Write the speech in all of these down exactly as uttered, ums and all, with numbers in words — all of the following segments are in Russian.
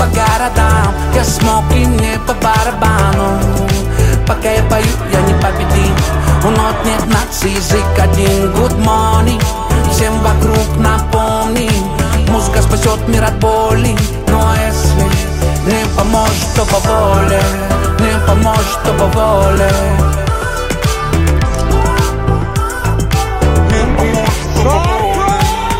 по городам, я смоки мне по барабану. Пока я пою, я не победим. У нот нет нации, язык один. Good morning, всем вокруг напомни. Музыка спасет мир от боли. Но если не поможет, то по воле. Не поможет, то по воле. Не поможет, то по воле.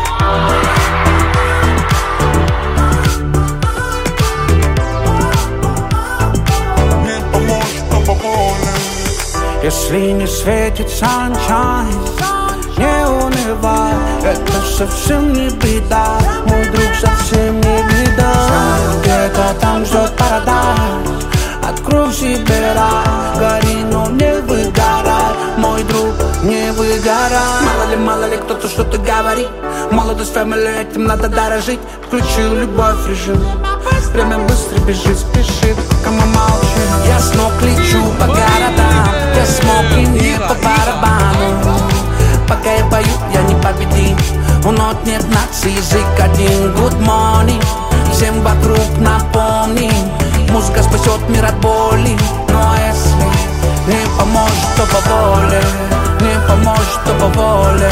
Не поможет, то по воле. Если не светит sunshine, не унывай, это совсем не беда, мой друг, совсем не беда. Знаю, где-то там ждет парадайз, открой себе рай, гори, но не выгорай, мой друг, не выгорай. Мало ли, мало ли кто-то что-то говорит, молодость, family, этим надо дорожить. Включил любовь в режим, время быстро бежит, спешит, пока мы молчим. Я с ног лечу по городам, я смоки мне по барабану. Пока я пою, я не победим. У нот нет нации, язык один. Good morning, всем вокруг напомни. Музыка спасет мир от боли. Но если не поможет, то по воле. Не поможет, то по воле.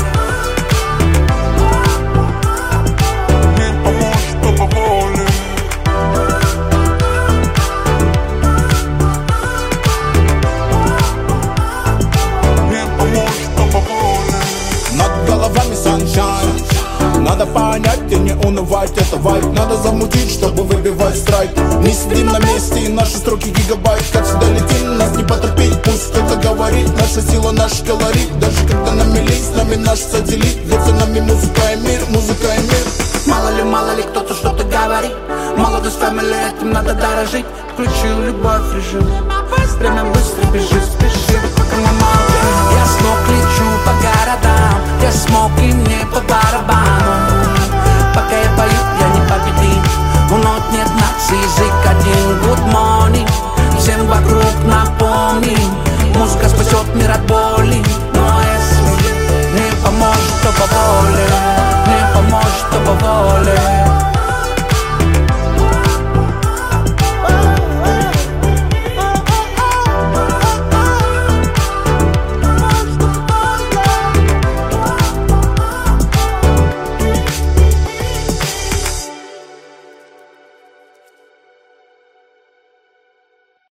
Не поможет, то по воле. Надо понять и не унывать, это вайп. Надо замутить, чтобы выбивать страйк. Не сидим на месте, и наши строки гигабайт. Как всегда летим, нас не потерпеть. Пусть кто-то говорит, наша сила, наш колорит. Даже когда на мели, с нами наш сателлит. Ведь за нами музыка и мир, музыка и мир. Мало ли, мало ли кто-то что-то говорит. Молодость, family, этим надо дорожить. Включил любовь в режим, время быстро бежит, спешит, пока мы молчим. Я с ног лечу по городам, я смоки